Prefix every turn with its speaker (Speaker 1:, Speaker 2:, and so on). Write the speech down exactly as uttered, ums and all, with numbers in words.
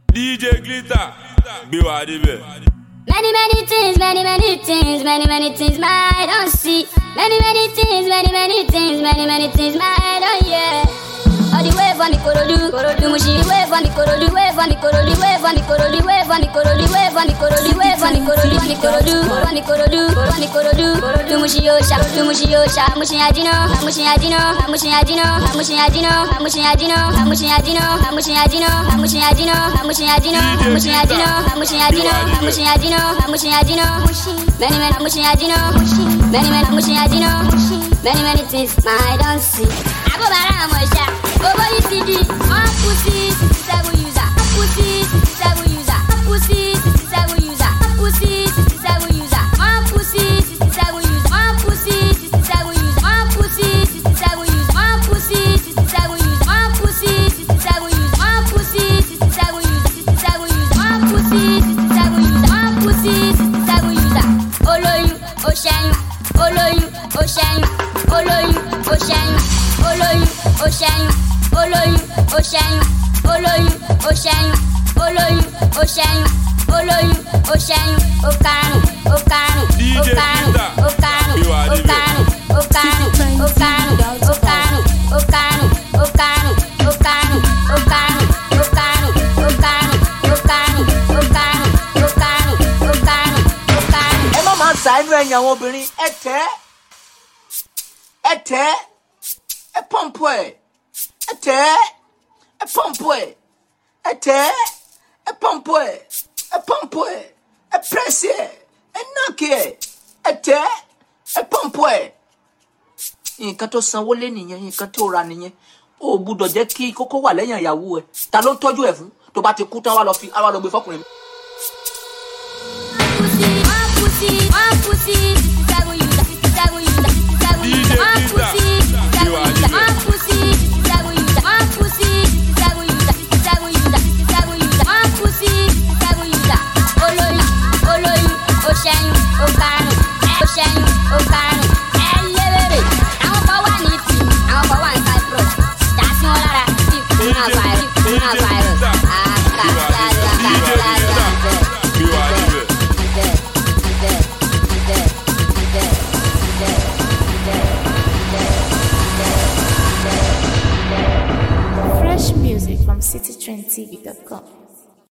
Speaker 1: D J Glitter, be what it be.
Speaker 2: Many, many things, many, many things, many, many things my eye don't see. Many, many things, many, many things, many, many things my eye don't hear. All the wave on the Korodu, Korodu Mushi, wave on the Korodu, wave on the Korodu, wave on the Korodu, wave on the Korodu, wave on the Korodu, wave on the Korodu, on the Korodu, on the Korodu, on the Korodu, Korodu Mushi Yosha, Korodu Mushi Yosha, Mushi Ajino, Mushi Ajino, Mushi Ajino, Mushi Ajino, Mushi Ajino, Mushi Ajino, Mushi Ajino, Mushi Ajino, Mushi Ajino, Mushi Ajino, Mushi Ajino, Mushi Ajino, Mushi Ajino, many many Mushi Ajino, many many Mushi Ajino, many many things I don't see. I go bara Mosha. Over you C D, one pussy, sixty-seven user, pussy, sixty-seven user, pussy, sixty-seven user, pussy, sixty-seven user, one pussy, sixty-seven user, one pussy, sixty-seven user, one pussy, sixty-seven user, one pussy, sixty-seven user, one pussy, sixty-seven user, one pussy, sixty-seven user, sixty-seven user, one pussy, sixty-seven user, one pussy, sixty-seven user. Oloyu, Oshenu, Oloyu, Oshenu, Oloyu, Oshenu, Oloyu, Oshenu. Oloyu, Oshenu, Oloyu, Oshenu, Oloyu, Oshenu, Oloyu, Oshenu, Okanu, Okanu, Okanu, Okanu, Okanu, Okanu, Okanu, Okanu, Okanu, Okanu, Okanu, Okanu, Okanu, Okanu, Okanu, Okanu, Okanu, Okanu, Okanu.
Speaker 3: Ẹ má máa ṣàánú ẹ̀yin àwọn obìnrin ẹ tẹ́ ẹ tẹ́ ẹ pọ́ǹpù ẹ̀. Ete, e pompoe, ete, e pompoe, e pompoe, e presse, e nake, ete, e pompoe. Nǹkan tó sanwó lé nìyẹn, nǹkan tó ra nìyẹn. Ó gbọ́dọ̀ jẹ́ kí kókó wà lẹ́yìn ìyàwó ẹ̀. Ta ló ń tọ́jú ẹ̀ fún? Tó bá ti kú tán wá lọ fi àwa lọ gbé fọ́kùnrin.
Speaker 2: Pussy, one pussy, sixty-seven user, sixty-seven user, sixty-seven user, one pussy, sixty-seven user, one pussy, sixty-seven user, one pussy, sixty-seven user, sixty-seven user, sixty-seven user, one pussy, sixty-seven user. Oloyu, Oloyu, Oshenu, Okanu, Oshenu, Okanu, Elebere. Àwọn kan wà ní ti, àwọn kan wà ní Cyprus. Dasi wọn lára, sí coronavirus, coronavirus. Ah, ká ká ká ká ká ká.
Speaker 4: Fresh music from city trend T V dot com.